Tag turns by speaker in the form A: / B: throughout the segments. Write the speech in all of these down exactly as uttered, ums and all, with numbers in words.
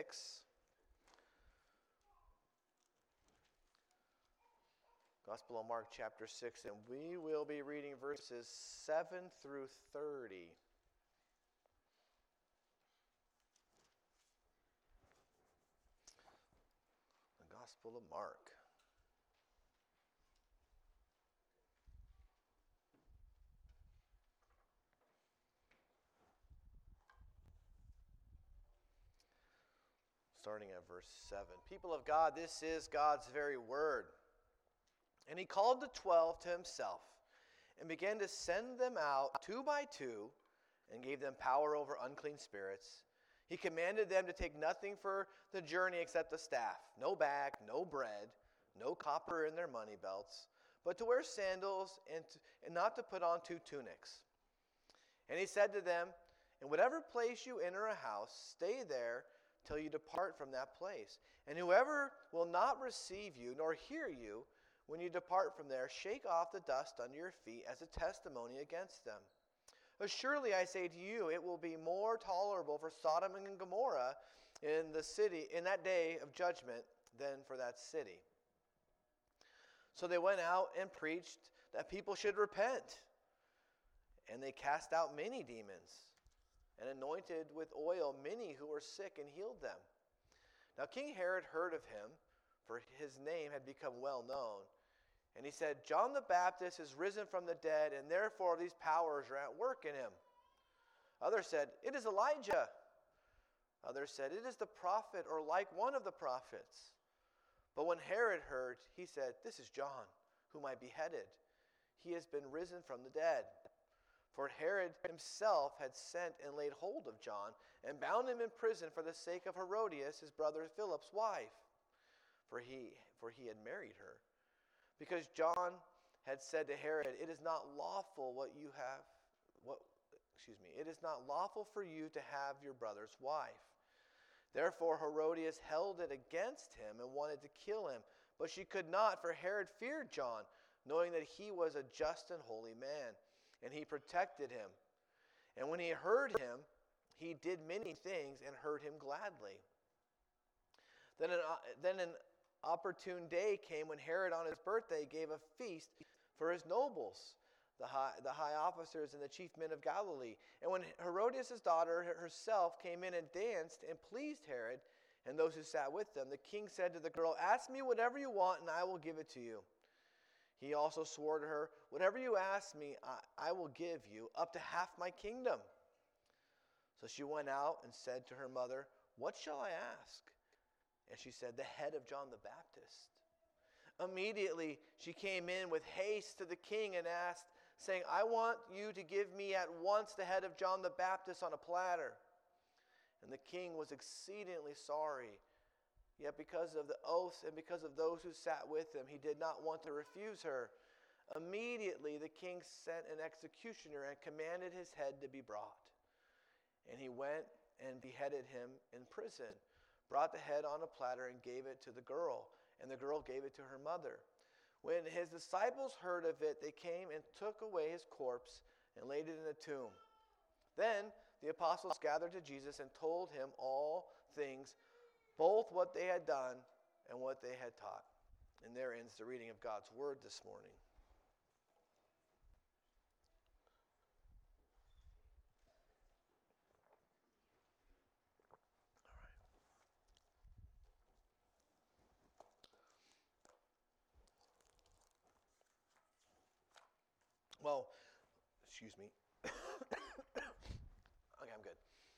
A: six. Gospel of Mark chapter six, and we will be reading verses seven through thirty. The Gospel of Mark. Starting at verse seven. People of God, this is God's very word. And he called the twelve to himself and began to send them out two by two and gave them power over unclean spirits. He commanded them to take nothing for the journey except a staff, no bag, no bread, no copper in their money belts, but to wear sandals and, to, and not to put on two tunics. And he said to them, in whatever place you enter a house, stay there till you depart from that place. And whoever will not receive you nor hear you, when you depart from there, shake off the dust under your feet as a testimony against them. Surely I say to you, it will be more tolerable for Sodom and Gomorrah in the city in that day of judgment than for that city. So they went out and preached that people should repent. And they cast out many demons and anointed with oil many who were sick and healed them. Now King Herod heard of him, for his name had become well known. And he said, John the Baptist is risen from the dead, and therefore these powers are at work in him. Others said, it is Elijah. Others said, it is the prophet, or like one of the prophets. But when Herod heard, he said, this is John, whom I beheaded. He has been risen from the dead. For Herod himself had sent and laid hold of John, and bound him in prison for the sake of Herodias, his brother Philip's wife, for he, for he had married her. Because John had said to Herod, it is not lawful what you have, what, excuse me, it is not lawful for you to have your brother's wife. Therefore Herodias held it against him and wanted to kill him, but she could not, for Herod feared John, knowing that he was a just and holy man, and he protected him. And when he heard him, he did many things and heard him gladly. Then an, then an opportune day came when Herod on his birthday gave a feast for his nobles, the high, the high officers and the chief men of Galilee. And when Herodias' daughter herself came in and danced and pleased Herod and those who sat with them, the king said to the girl, ask me whatever you want and I will give it to you. He also swore to her, whatever you ask me, I, I will give you, up to half my kingdom. So she went out and said to her mother, what shall I ask? And she said, the head of John the Baptist. Immediately she came in with haste to the king and asked, saying, I want you to give me at once the head of John the Baptist on a platter. And the king was exceedingly sorry. Yet because of the oaths and because of those who sat with him, he did not want to refuse her. Immediately the king sent an executioner and commanded his head to be brought. And he went and beheaded him in prison, brought the head on a platter and gave it to the girl, and the girl gave it to her mother. When his disciples heard of it, they came and took away his corpse and laid it in a tomb. Then the apostles gathered to Jesus and told him all things, both what they had done and what they had taught. And there ends the reading of God's word this morning. All right. Well, excuse me. Okay, I'm good.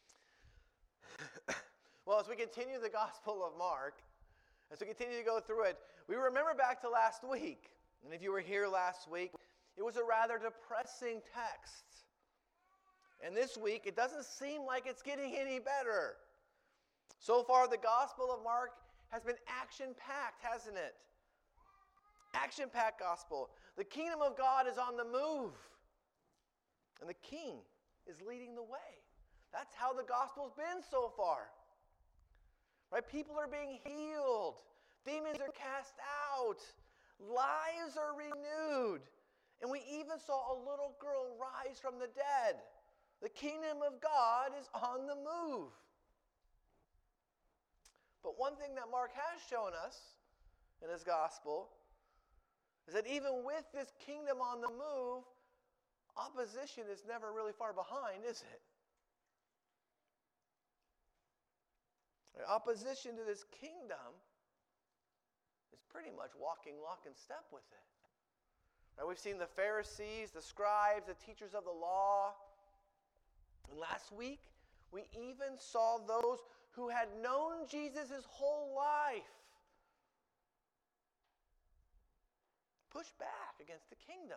A: Well, as we continue the Gospel of Mark, as we continue to go through it, we remember back to last week. And if you were here last week, it was a rather depressing text. And this week, it doesn't seem like it's getting any better. So far, the Gospel of Mark has been action-packed, hasn't it? Action-packed gospel. The kingdom of God is on the move. And the king is leading the way. That's how the gospel's been so far. Right? People are being healed. Demons are cast out. Lives are renewed. And we even saw a little girl rise from the dead. The kingdom of God is on the move. But one thing that Mark has shown us in his gospel is that even with this kingdom on the move, opposition is never really far behind, is it? Opposition to this kingdom is pretty much walking lock and step with it. Now, we've seen the Pharisees, the scribes, the teachers of the law. And last week, we even saw those who had known Jesus his whole life push back against the kingdom.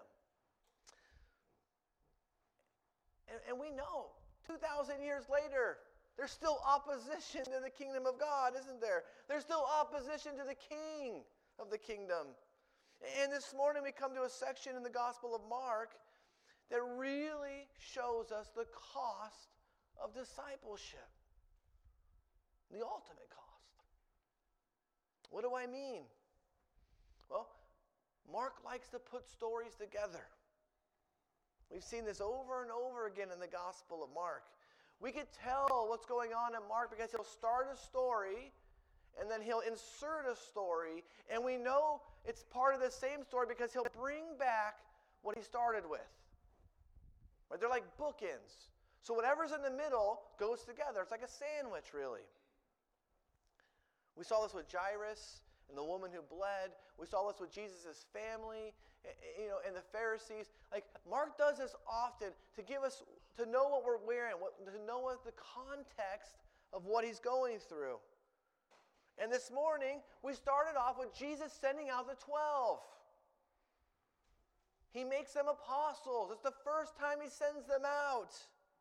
A: And, and we know, two thousand years later, there's still opposition to the kingdom of God, isn't there? There's still opposition to the king of the kingdom. And this morning we come to a section in the Gospel of Mark that really shows us the cost of discipleship. The ultimate cost. What do I mean? Well, Mark likes to put stories together. We've seen this over and over again in the Gospel of Mark. We could tell what's going on in Mark because he'll start a story and then he'll insert a story, and we know it's part of the same story because he'll bring back what he started with. Right? They're like bookends. So whatever's in the middle goes together. It's like a sandwich, really. We saw this with Jairus and the woman who bled. We saw this with Jesus' family, you know, and the Pharisees. Like, Mark does this often to give us, to know what we're wearing, what, to know what the context of what he's going through. And this morning, we started off with Jesus sending out the twelve. He makes them apostles. It's the first time he sends them out.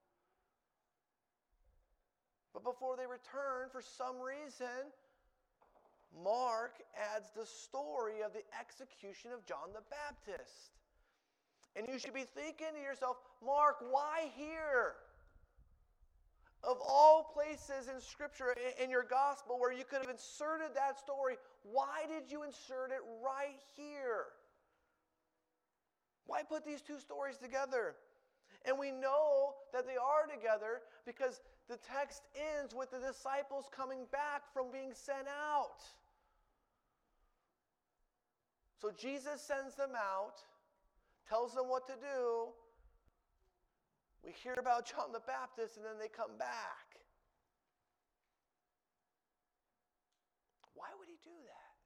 A: But before they return, for some reason, Mark adds the story of the execution of John the Baptist. And you should be thinking to yourself, Mark, why here? Of all places in Scripture, in your gospel, where you could have inserted that story, why did you insert it right here? Why put these two stories together? And we know that they are together because the text ends with the disciples coming back from being sent out. So Jesus sends them out, tells them what to do. We hear about John the Baptist, and then they come back. Why would he do that?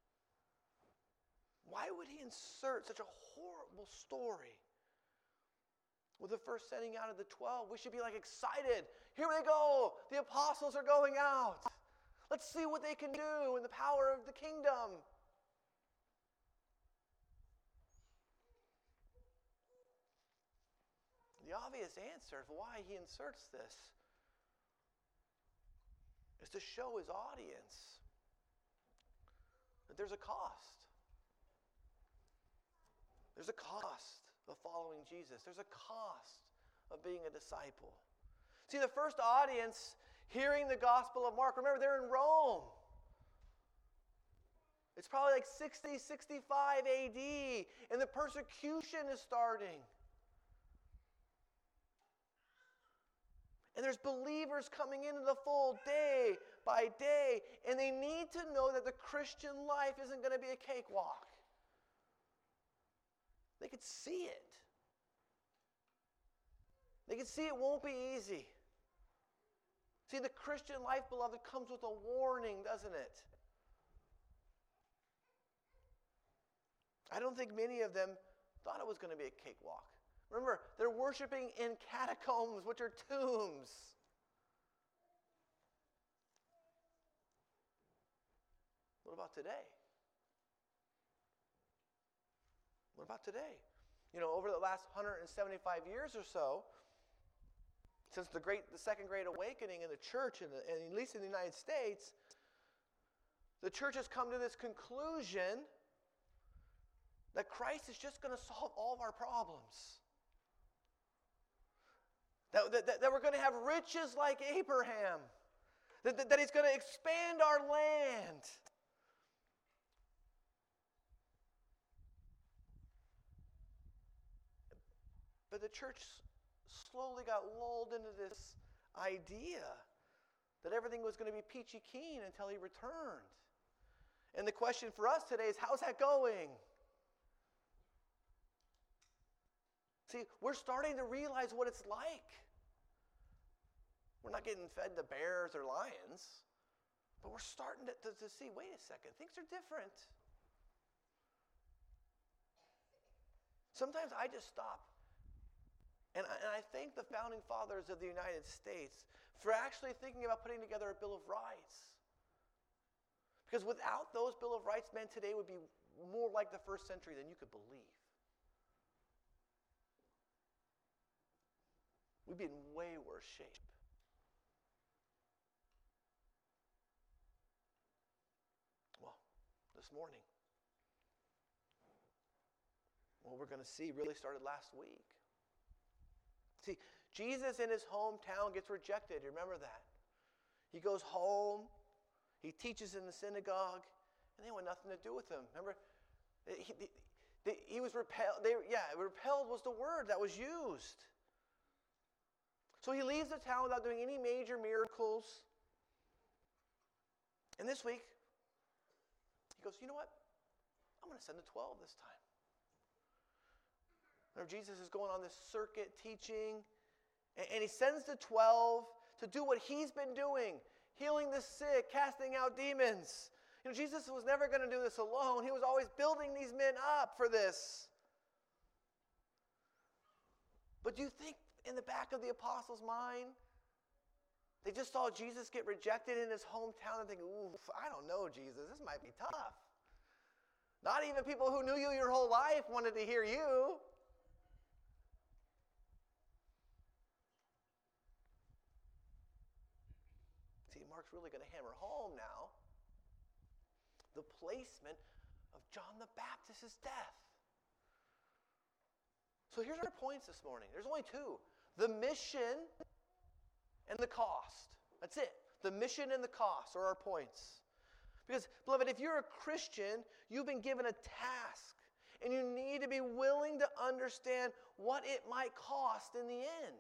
A: Why would he insert such a horrible story with the first sending out of the twelve? We should be like excited. Here they go. The apostles are going out. Let's see what they can do in the power of the kingdom. The obvious answer of why he inserts this is to show his audience that there's a cost. There's a cost of following Jesus. There's a cost of being a disciple. See, the first audience hearing the Gospel of Mark, remember, they're in Rome. It's probably like sixty, sixty-five A D, and the persecution is starting. And there's believers coming into the fold day by day, and they need to know that the Christian life isn't going to be a cakewalk. They could see it. They can see it won't be easy. See, the Christian life, beloved, comes with a warning, doesn't it? I don't think many of them thought it was going to be a cakewalk. Remember, they're worshiping in catacombs, which are tombs. What about today? What about today? You know, over the last one hundred seventy-five years or so, since the great, the Second Great Awakening in the church, and at least in the United States, the church has come to this conclusion that Christ is just going to solve all of our problems. That, that, that we're going to have riches like Abraham. That, that, that he's going to expand our land. But the church slowly got lulled into this idea that everything was going to be peachy keen until he returned. And the question for us today is, how's that going? See, we're starting to realize what it's like. We're not getting fed to bears or lions, but we're starting to, to, to see, wait a second, things are different. Sometimes I just stop. And I, and I thank the founding fathers of the United States for actually thinking about putting together a Bill of Rights. Because without those Bill of Rights, man, today would be more like the first century than you could believe. We'd be in way worse shape. Well, this morning, what we're going to see really started last week. See, Jesus in his hometown gets rejected. You remember that? He goes home, he teaches in the synagogue, and they want nothing to do with him. Remember? He, he, he was repelled. They, yeah, repelled was the word that was used. So he leaves the town without doing any major miracles. And this week, he goes, you know what? I'm going to send the twelve this time. Remember, Jesus is going on this circuit teaching, and he sends the twelve to do what he's been doing, healing the sick, casting out demons. You know, Jesus was never going to do this alone. He was always building these men up for this. But do you think in the back of the apostles' mind, they just saw Jesus get rejected in his hometown and think, ooh, I don't know, Jesus, this might be tough. Not even people who knew you your whole life wanted to hear you. See, Mark's really going to hammer home now the placement of John the Baptist's death. So here's our points this morning. There's only two. The mission and the cost. That's it. The mission and the cost are our points. Because, beloved, if you're a Christian, you've been given a task. And you need to be willing to understand what it might cost in the end.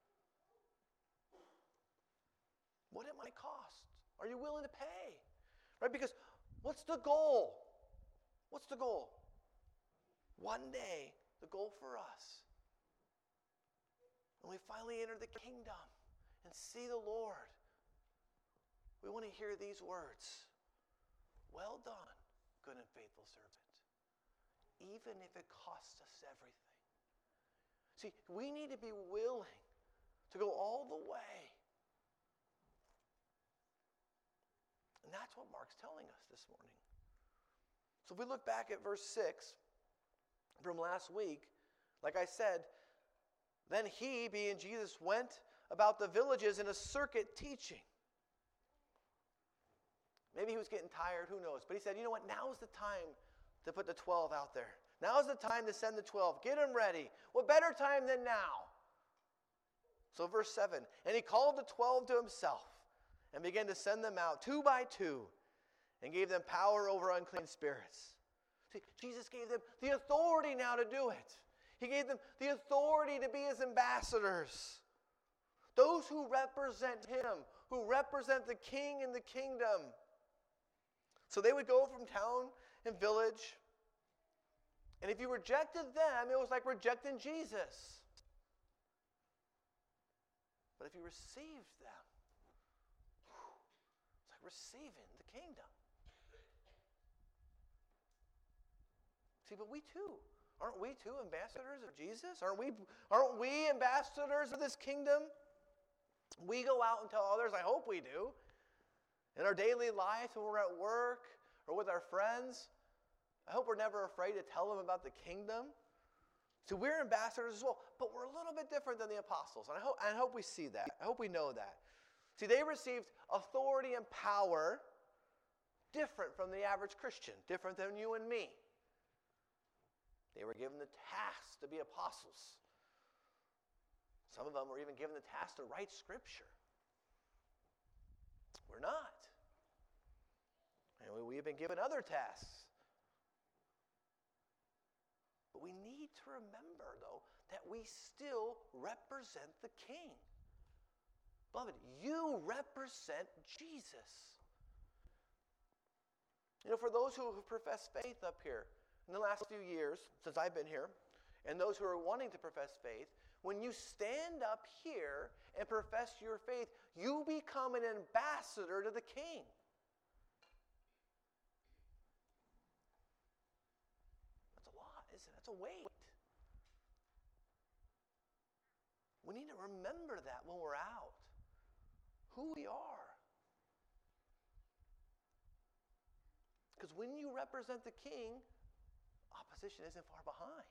A: What it might cost. Are you willing to pay? Right? Because what's the goal? What's the goal? One day, the goal for us, when we finally enter the kingdom and see the Lord, we want to hear these words. Well done, good and faithful servant. Even if it costs us everything. See, we need to be willing to go all the way. And that's what Mark's telling us this morning. So if we look back at verse six from last week, like I said, then he, being Jesus, went about the villages in a circuit teaching. Maybe he was getting tired, who knows. But he said, you know what, now is the time to put the twelve out there. Now is the time to send the twelve. Get them ready. What better time than now? So verse seven, and he called the twelve to himself and began to send them out two by two and gave them power over unclean spirits. See, Jesus gave them the authority now to do it. He gave them the authority to be his ambassadors. Those who represent him, who represent the king and the kingdom. So they would go from town and village. And if you rejected them, it was like rejecting Jesus. But if you received them, it's like receiving the kingdom. See, but we too, aren't we too ambassadors of Jesus? Aren't we, aren't we ambassadors of this kingdom? We go out and tell others, I hope we do, in our daily life when we're at work or with our friends. I hope we're never afraid to tell them about the kingdom. So we're ambassadors as well, but we're a little bit different than the apostles. And I hope, I hope we see that. I hope we know that. See, they received authority and power different from the average Christian, different than you and me. They were given the task to be apostles. Some of them were even given the task to write Scripture. We're not. And we have been given other tasks. But we need to remember, though, that we still represent the King. Beloved, you represent Jesus. You know, for those who have professed faith up here in the last few years, since I've been here, and those who are wanting to profess faith, when you stand up here and profess your faith, you become an ambassador to the King. That's a lot, isn't it? That's a weight. We need to remember that when we're out, who we are. Because when you represent the King, opposition isn't far behind.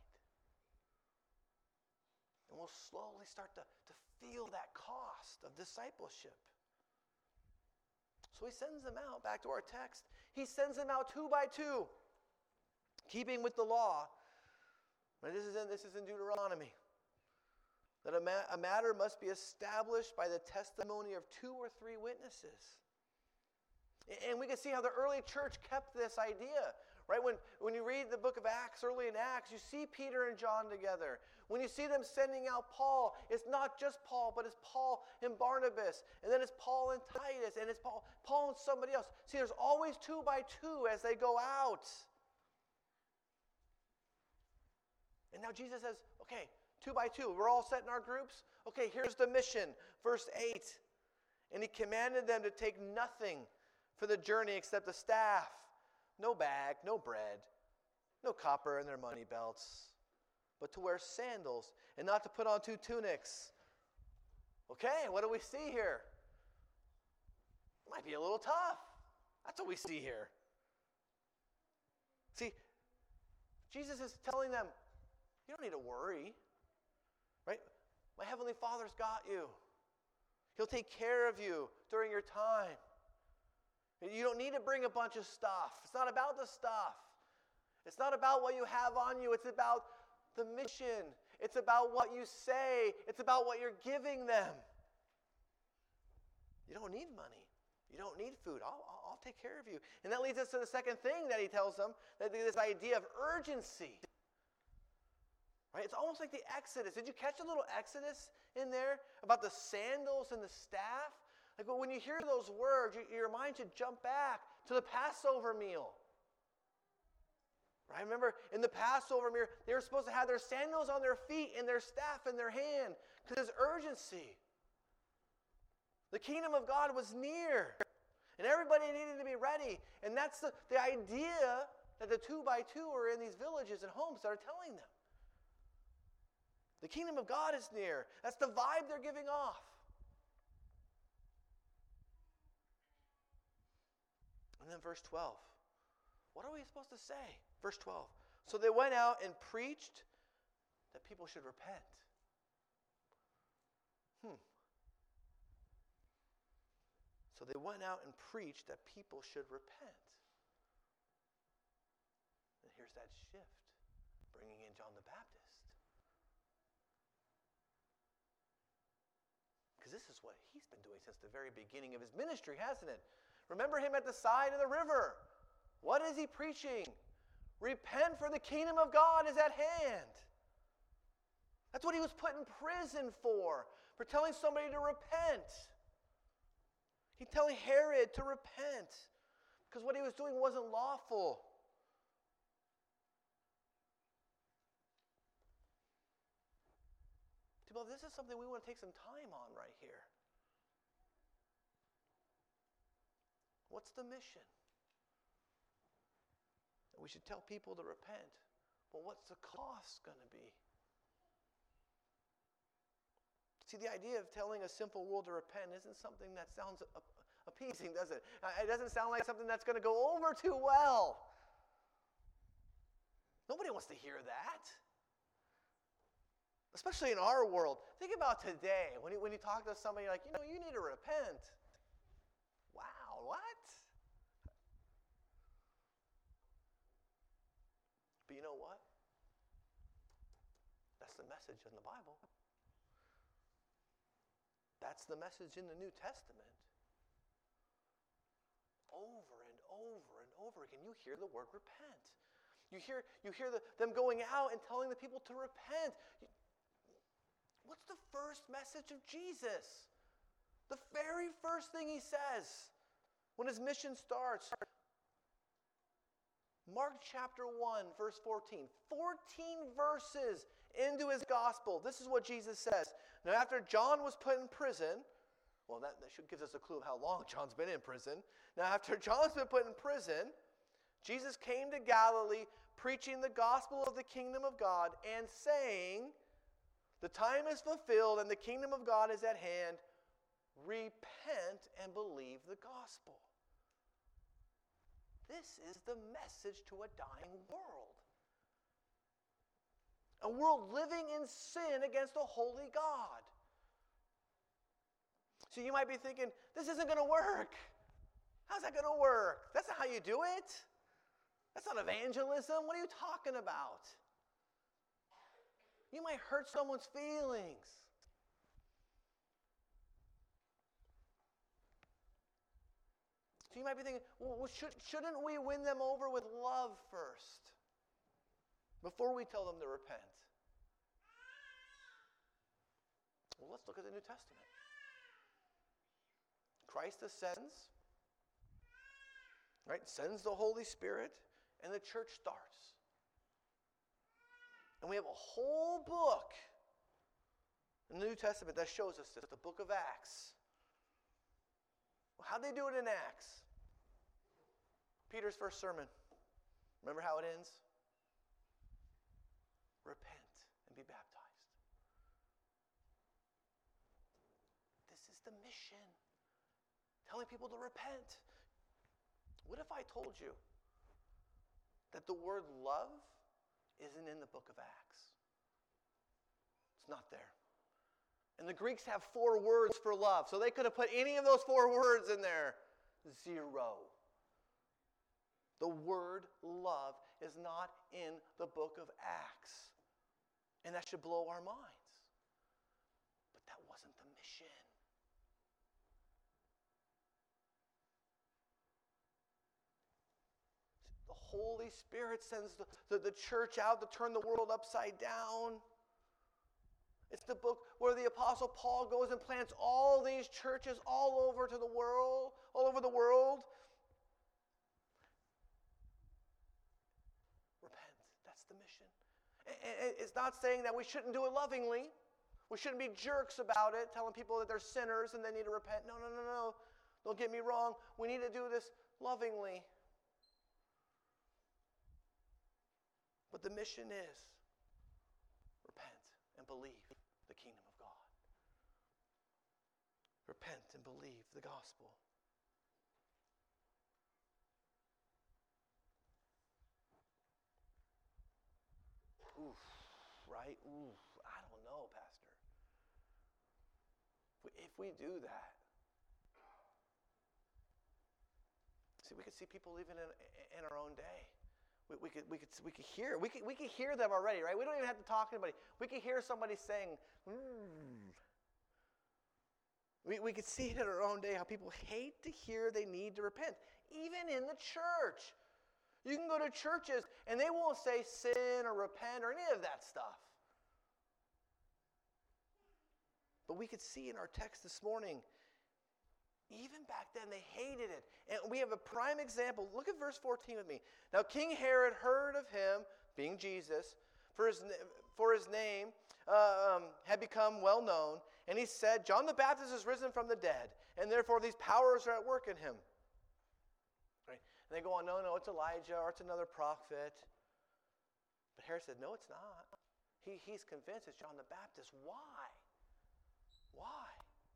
A: And we'll slowly start to, to feel that cost of discipleship. So he sends them out, back to our text. He sends them out two by two, keeping with the law. Now, this is in, this is in Deuteronomy. That a, ma- a matter must be established by the testimony of two or three witnesses. And we can see how the early church kept this idea. Right? When, when you read the book of Acts, early in Acts, you see Peter and John together. When you see them sending out Paul, it's not just Paul, but it's Paul and Barnabas. And then it's Paul and Titus, and it's Paul, Paul and somebody else. See, there's always two by two as they go out. And now Jesus says, okay, two by two. We're all set in our groups. Okay, here's the mission. Verse eight. And he commanded them to take nothing for the journey except a staff. No bag, no bread, no copper in their money belts, but to wear sandals and not to put on two tunics. Okay, what do we see here? Might be a little tough. That's what we see here. See, Jesus is telling them, you don't need to worry, right? My Heavenly Father's got you. He'll take care of you during your time. You don't need to bring a bunch of stuff. It's not about the stuff. It's not about what you have on you. It's about the mission. It's about what you say. It's about what you're giving them. You don't need money. You don't need food. I'll, I'll, I'll take care of you. And that leads us to the second thing that he tells them, that this idea of urgency. Right? It's almost like the Exodus. Did you catch a little Exodus in there about the sandals and the staff? Like when you hear those words, your mind should jump back to the Passover meal. Right? Remember, in the Passover meal, they were supposed to have their sandals on their feet and their staff in their hand because there's urgency. The kingdom of God was near, and everybody needed to be ready. And that's the, the idea that the two by two are in these villages and homes that are telling them. The kingdom of God is near. That's the vibe they're giving off. And then verse twelve. What are we supposed to say? Verse twelve. So they went out and preached that people should repent. Hmm. So they went out and preached that people should repent. And here's that shift, bringing in John the Baptist. Because this is what he's been doing since the very beginning of his ministry, hasn't it? Remember him at the side of the river. What is he preaching? Repent, for the kingdom of God is at hand. That's what he was put in prison for, for telling somebody to repent. He's telling Herod to repent because what he was doing wasn't lawful. Well, this is something we want to take some time on right here. What's the mission? We should tell people to repent. Well, what's the cost going to be? See, the idea of telling a simple world to repent isn't something that sounds appeasing, does it? It doesn't sound like something that's going to go over too well. Nobody wants to hear that. Especially in our world. Think about today, when you, when you talk to somebody like, you know, you need to repent. Wow, what? But you know what? That's the message in the Bible. That's the message in the New Testament. Over and over and over again, you hear the word repent. You hear, you hear the, them going out and telling the people to repent. You, What's the first message of Jesus? The very first thing he says when his mission starts, Mark chapter one, verse fourteen. fourteen verses into his gospel. This is what Jesus says. Now, after John was put in prison, well, that, that should give us a clue of how long John's been in prison. Now, after John's been put in prison, Jesus came to Galilee preaching the gospel of the kingdom of God and saying, the time is fulfilled and the kingdom of God is at hand. Repent and believe the gospel. This is the message to a dying world. A world living in sin against a holy God. So you might be thinking, this isn't going to work. How's that going to work? That's not how you do it. That's not evangelism. What are you talking about? You might hurt someone's feelings. So you might be thinking, well, should, shouldn't we win them over with love first before we tell them to repent? Well, let's look at the New Testament. Christ ascends, right? Sends the Holy Spirit, and the church starts. And we have a whole book in the New Testament that shows us this, the book of Acts. Well, how'd they do it in Acts? Peter's first sermon. Remember how it ends? Repent and be baptized. This is the mission. Telling people to repent. What if I told you that the word love isn't in the book of Acts? It's not there. And the Greeks have four words for love, so they could have put any of those four words in there. Zero. The word love is not in the book of Acts. And that should blow our minds. But that wasn't the mission. The Holy Spirit sends the, the, the church out to turn the world upside down. It's the book where the Apostle Paul goes and plants all these churches all over to the world, all over the world. Repent. That's the mission. And it's not saying that we shouldn't do it lovingly. We shouldn't be jerks about it, telling people that they're sinners and they need to repent. No, no, no, no. Don't get me wrong. We need to do this lovingly. But the mission is repent and believe the kingdom of God. Repent and believe the gospel. Oof, right? Oof, I don't know, Pastor. If we, if we do that, see, we could see people even in, in our own day. We, we could we could we could hear we could we could hear them already, right? We don't even have to talk to anybody. We could hear somebody saying, mm. We we could see it in our own day how people hate to hear they need to repent, even in the church. You can go to churches and they won't say sin or repent or any of that stuff. But we could see in our text this morning, even back then, they hated it. And we have a prime example. Look at verse fourteen with me. Now, King Herod heard of him, being Jesus, for his, for his name uh, um, had become well known. And he said, John the Baptist is risen from the dead, and therefore these powers are at work in him. Right? And they go on, no, no, it's Elijah, or it's another prophet. But Herod said, no, it's not. He, he's convinced it's John the Baptist. Why? Why?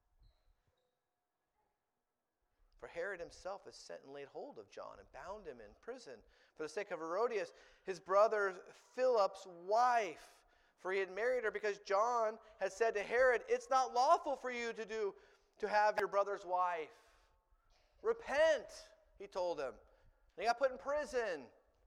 A: For Herod himself has sent and laid hold of John and bound him in prison for the sake of Herodias, his brother Philip's wife. For he had married her because John had said to Herod, it's not lawful for you to do to have your brother's wife. Repent, he told him. And he got put in prison.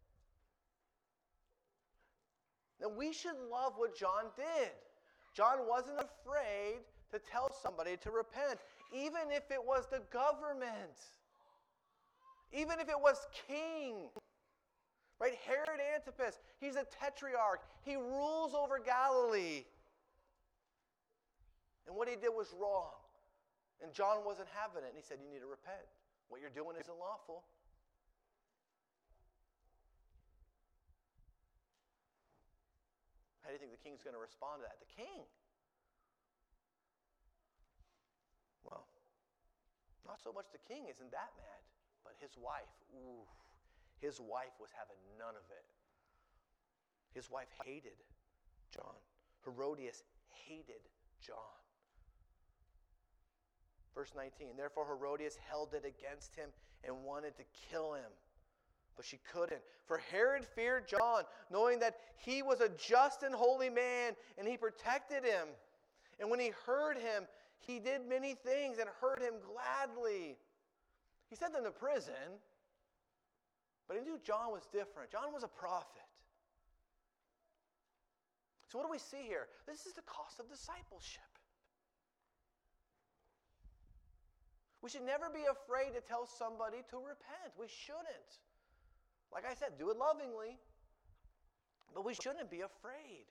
A: Now we should love what John did. John wasn't afraid to tell somebody to repent, even if it was the government, even if it was king, right? Herod Antipas, he's a tetrarch. He rules over Galilee. And what he did was wrong. And John wasn't having it, and he said, you need to repent. What you're doing isn't lawful. How do you think the king's going to respond to that? The king. Well, not so much the king isn't that mad, but his wife, ooh, his wife was having none of it. His wife hated John. Herodias hated John. Verse nineteen, therefore Herodias held it against him and wanted to kill him. But she couldn't. For Herod feared John, knowing that he was a just and holy man, and he protected him. And when he heard him, he did many things and heard him gladly. He sent them to prison, but he knew John was different. John was a prophet. So what do we see here? This is the cost of discipleship. We should never be afraid to tell somebody to repent. We shouldn't. Like I said, do it lovingly, but we shouldn't be afraid.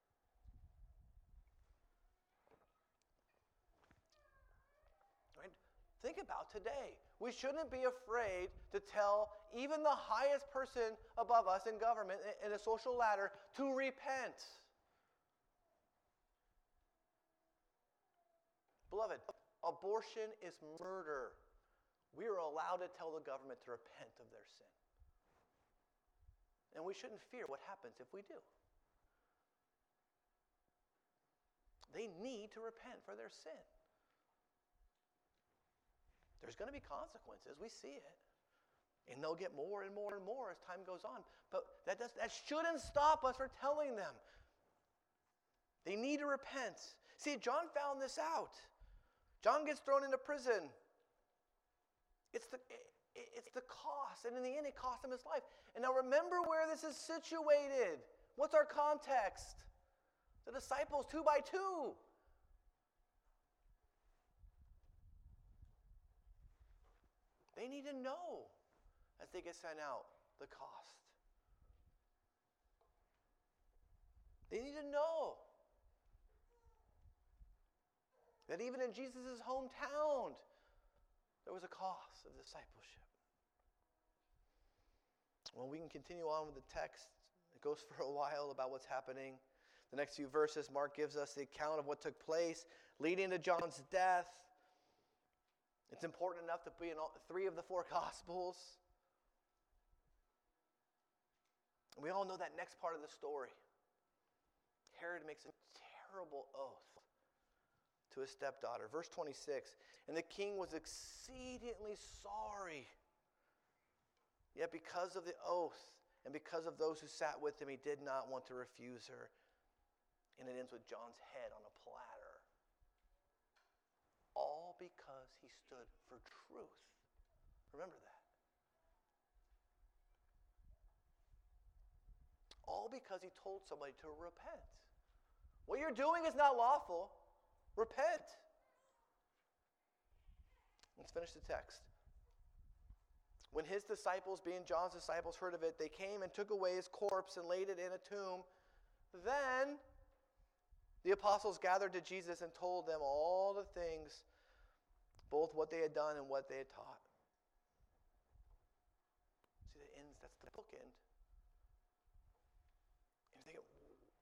A: Right? Think about today. We shouldn't be afraid to tell even the highest person above us in government, in a social ladder, to repent. Beloved, abortion is murder. We are allowed to tell the government to repent of their sin. And we shouldn't fear what happens if we do. They need to repent for their sin. There's going to be consequences. We see it. And they'll get more and more and more as time goes on. But that, does, that shouldn't stop us from telling them. They need to repent. See, John found this out. John gets thrown into prison. It's the... It, It's the cost, and in the end, it cost him his life. And now remember where this is situated. What's our context? The disciples, two by two. They need to know, as they get sent out, the cost. They need to know that even in Jesus' hometown, there was a cost of disciplship. Well, we can continue on with the text. It goes for a while about what's happening. The next few verses, Mark gives us the account of what took place leading to John's death. It's important enough to be in all, three of the four Gospels. And we all know that next part of the story. Herod makes a terrible oath to his stepdaughter. Verse twenty-six, and the king was exceedingly sorry. Yet because of the oath and because of those who sat with him, he did not want to refuse her. And it ends with John's head on a platter. All because he stood for truth. Remember that. All because he told somebody to repent. What you're doing is not lawful. Repent. Let's finish the text. When his disciples, being John's disciples, heard of it, they came and took away his corpse and laid it in a tomb. Then the apostles gathered to Jesus and told them all the things, both what they had done and what they had taught. See, that ends, that's the bookend. And you're thinking,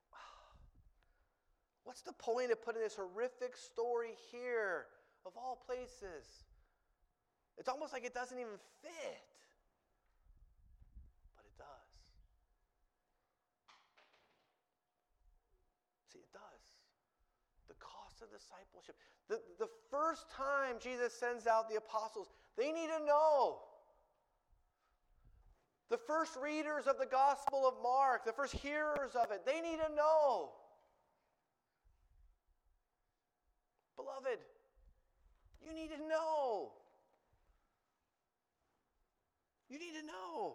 A: what's the point of putting this horrific story here, of all places? It's almost like it doesn't even fit. But it does. See, it does. The cost of discipleship. The, the first time Jesus sends out the apostles, they need to know. The first readers of the Gospel of Mark, the first hearers of it, they need to know. Beloved, you need to know. You need to know.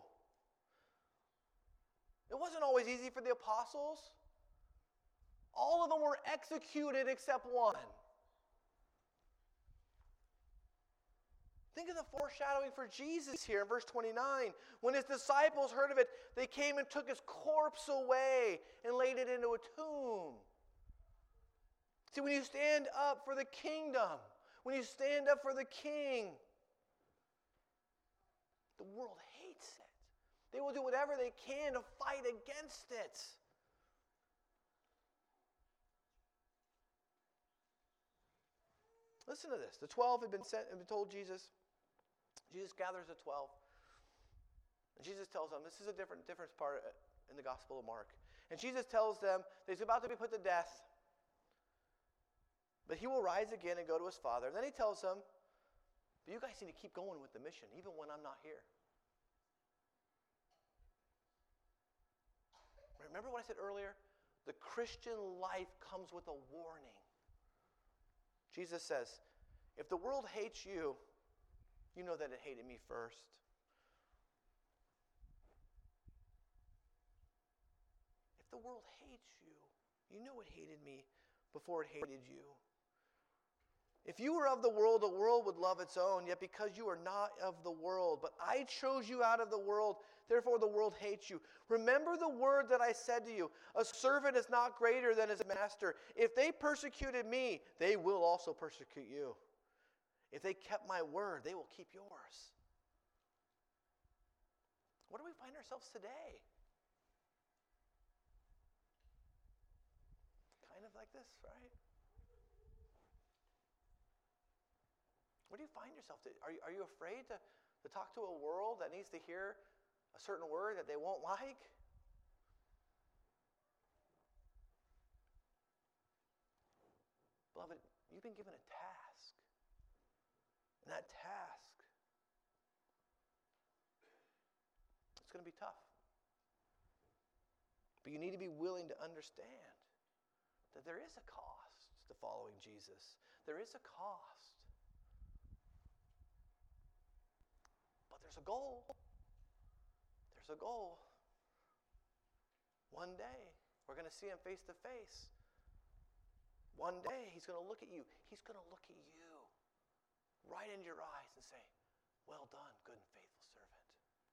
A: It wasn't always easy for the apostles. All of them were executed except one. Think of the foreshadowing for Jesus here in verse twenty-nine. When his disciples heard of it, they came and took his corpse away and laid it into a tomb. See, when you stand up for the kingdom, when you stand up for the King, the world hates it. They will do whatever they can to fight against it. Listen to this. The twelve had been sent and been told Jesus. Jesus gathers the twelve. And Jesus tells them, this is a different different part in the Gospel of Mark. And Jesus tells them that he's about to be put to death. But he will rise again and go to his Father. And then he tells them, but you guys need to keep going with the mission, even when I'm not here. Remember what I said earlier? The Christian life comes with a warning. Jesus says, if the world hates you, you know that it hated me first. If the world hates you, you know it hated me before it hated you. If you were of the world, the world would love its own. Yet because you are not of the world, but I chose you out of the world, therefore the world hates you. Remember the word that I said to you, a servant is not greater than his master. If they persecuted me, they will also persecute you. If they kept my word, they will keep yours. Where do we find ourselves today? Kind of like this, right? Where do you find yourself? Are you, are you afraid to, to talk to a world that needs to hear a certain word that they won't like? Beloved, you've been given a task. And that task, it's going to be tough. But you need to be willing to understand that there is a cost to following Jesus. There is a cost. There's a goal. There's a goal. One day, we're going to see him face to face. One day, he's going to look at you. He's going to look at you right into your eyes and say, well done, good and faithful servant.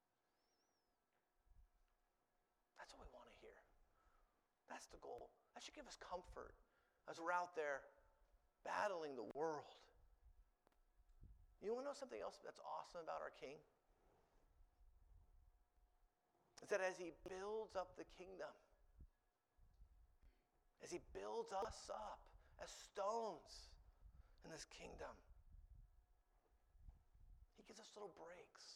A: That's what we want to hear. That's the goal. That should give us comfort as we're out there battling the world. You want to know something else that's awesome about our King? It's that as he builds up the kingdom, as he builds us up as stones in this kingdom, he gives us little breaks.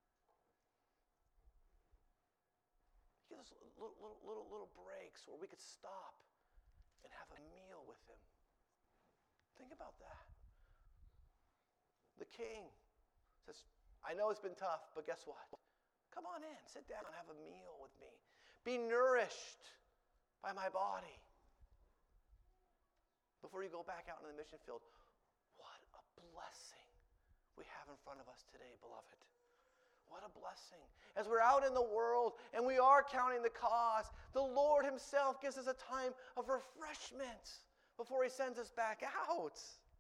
A: He gives us little, little, little, little breaks where we could stop and have a meal with him. Think about that. The King says, I know it's been tough, but guess what? Come on in, sit down, have a meal with me. Be nourished by my body. Before you go back out into the mission field, what a blessing we have in front of us today, beloved. What a blessing. As we're out in the world and we are counting the cost, the Lord himself gives us a time of refreshment before he sends us back out.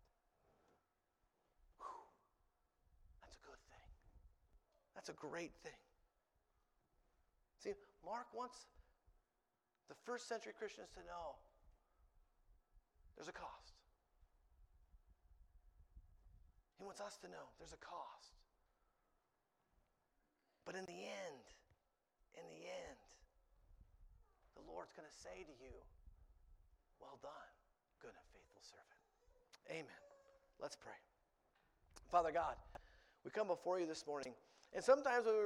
A: Whew. That's a good thing. That's a great thing. See, Mark wants the first century Christians to know there's a cost. He wants us to know there's a cost. But in the end, in the end, the Lord's going to say to you, well done, good and faithful servant. Amen. Let's pray. Father God, we come before you this morning, and sometimes when we